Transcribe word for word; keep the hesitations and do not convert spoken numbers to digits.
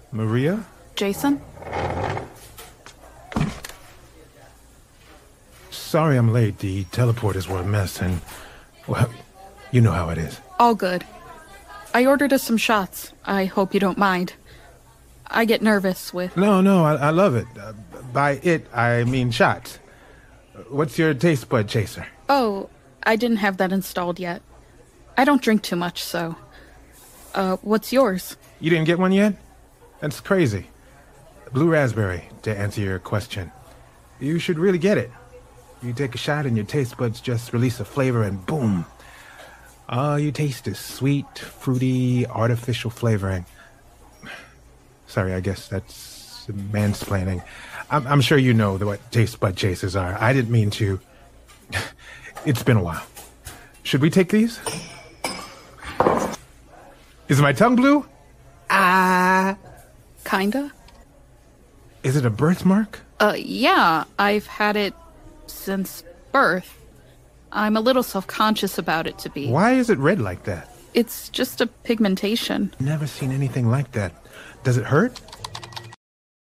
Maria? Jason? Sorry I'm late. The teleporters were a mess and, well, you know how it is. All good. I ordered us some shots. I hope you don't mind. I get nervous with... No, no, I, I love it. Uh, by it, I mean shots. What's your taste bud chaser? Oh, I didn't have that installed yet. I don't drink too much, so... Uh, what's yours? You didn't get one yet? That's crazy. Blue raspberry, to answer your question. You should really get it. You take a shot and your taste buds just release a flavor and boom. All you taste is sweet, fruity, artificial flavoring. Sorry, I guess that's mansplaining. I'm, I'm sure you know what taste bud chasers are. I didn't mean to. It's been a while. Should we take these? Is my tongue blue? Ah. Kinda? Is it a birthmark? Uh, yeah, I've had it since birth. I'm a little self-conscious about it to be. Why is it red like that? It's just a pigmentation. Never seen anything like that. Does it hurt?